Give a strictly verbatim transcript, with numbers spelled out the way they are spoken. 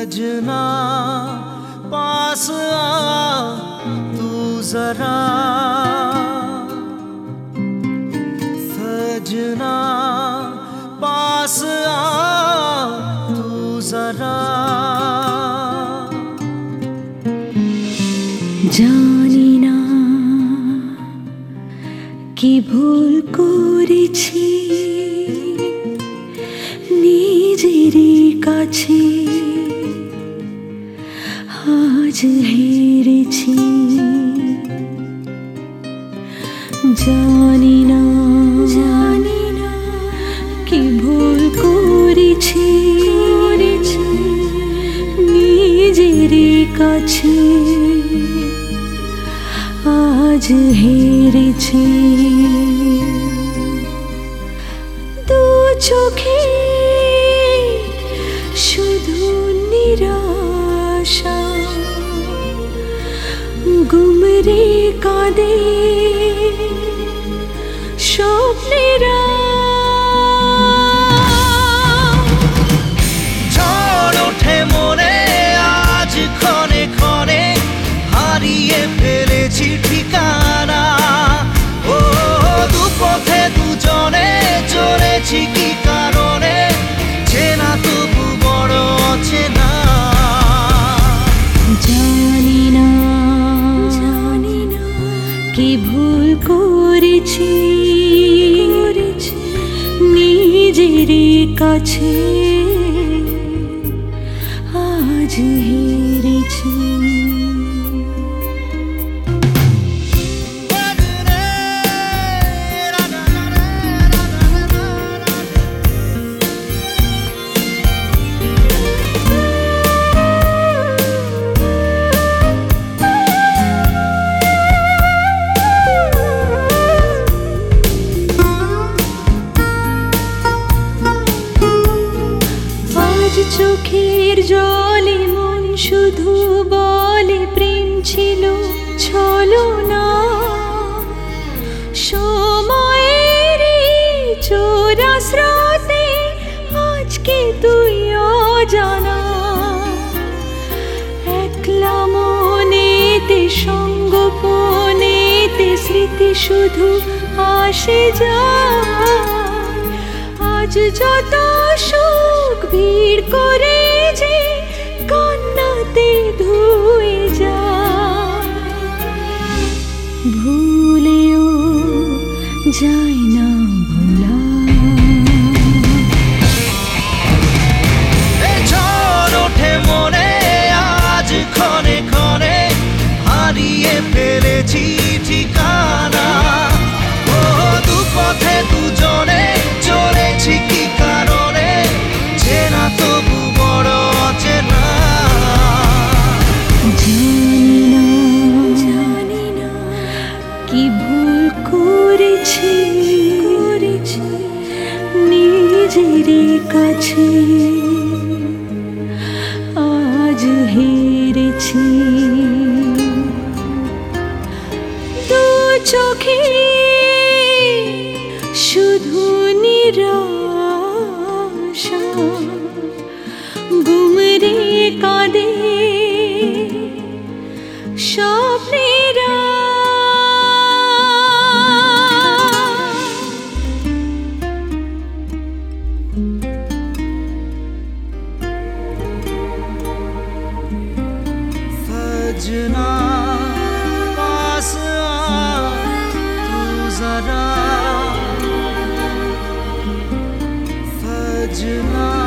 सजना पास आ तू जरा, सजना पास आ तू जरा। জানি না কি ভুল করেছি নিজেরই কাছে, আজ হেরেছি। জানি না জানি না কি ভুল করেছি নিজেরই কাছে, আজ হেরেছি। দু চোখে শুধু নিরাশা, গুমরে কাঁদে স্বপ্নেরা। ঝড় ওঠে মনে আজ ক্ষণে ক্ষণে, হারিয়ে ফেলেছি ঠিকানা। ও দুপথে দুজনে চলেছি কি কারণে, চেনা তবু বড় অচেনা। জানি না জানি না কি ভুল করেছি নিজেরই কাছে, আজ হেরেছি। চোখের জলে মন শুধু বলে প্রেম ছিল ছলনা, সময়ের চোরা স্রোতে আজকে তুই অজানা। একলা মনেতে সঙ্গোপনেতে স্মৃতি শুধু আসে যায়, আজ যত সুখ ভিড় করে যে কান্নাতে ধুয়ে যায়, ভুলেও যায় না ভোলা। ঝড় ওঠে মনে আজ ক্ষণে ক্ষণে, হারিয়ে ফেলেছি ঠিকানা। ও দুপথে দুজনে চলেছি কি কারণে, চেনা তবু বড় অচেনা। জানি না জানি না কি ভুল করেছি নিজেরই কাছে, আজ হেরেছি। দু চোখে শুধু নিরাশা, গুমরে কাঁদে স্বপ্নেরা। सजना पास आ तू जरा, सजना।